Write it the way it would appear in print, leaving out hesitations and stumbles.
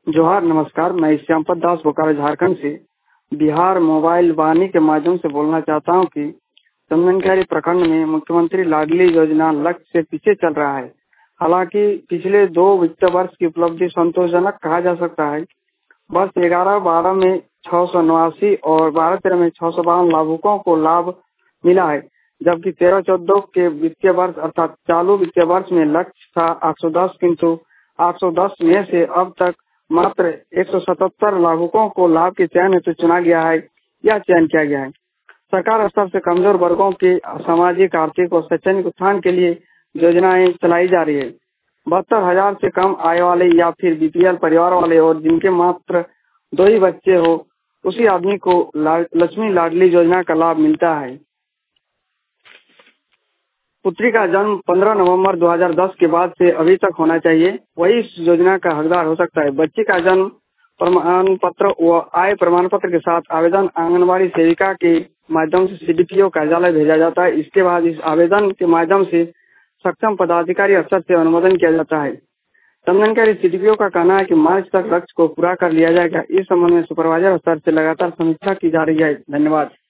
जोहार नमस्कार। मैं श्यामपत दास बोकारो झारखंड से बिहार मोबाइल वाणी के माध्यम से बोलना चाहता हूं कि चंदनकारी प्रखंड में मुख्यमंत्री लाडली योजना लक्ष्य से पीछे चल रहा है। हालांकि पिछले 2 वित्त वर्ष की उपलब्धि संतोषजनक कहा जा सकता है। वर्ष 11-12 में 689 और 12-13 में 652 लाभुकों को लाभ मिला है, जबकि 13-14 के वित्तीय वर्ष अर्थात चालू वित्तीय वर्ष में लक्ष्य था 810, किंतु 810 में से अब तक मात्र 177 लाभुकों को लाभ के चयन हेतु चुना गया है या चयन किया गया है। सरकार स्तर से कमजोर वर्गों के सामाजिक, आर्थिक और शैक्षणिक उत्थान के लिए योजनाएं चलाई जा रही है। 72,000 से कम आय वाले या फिर बीपीएल परिवार वाले और जिनके मात्र 2 ही बच्चे हो, उसी आदमी को लक्ष्मी लाडली योजना का लाभ मिलता है। पुत्री का जन्म 15 नवंबर 2010 के बाद से अभी तक होना चाहिए, वही इस योजना का हकदार हो सकता है। बच्चे का जन्म प्रमाण पत्र व आय प्रमाण पत्र के साथ आवेदन आंगनबाड़ी सेविका के माध्यम से सीडीपीओ कार्यालय भेजा जाता है। इसके बाद इस आवेदन के माध्यम से सक्षम पदाधिकारी स्तर से अनुमोदन किया जाता है। चंदनकारी सीडीपीओ का कहना है कि मार्च तक लक्ष्य को पूरा कर लिया जाएगा। इस संबंध में सुपरवाइजर स्तर से लगातार समीक्षा की जा रही है। धन्यवाद।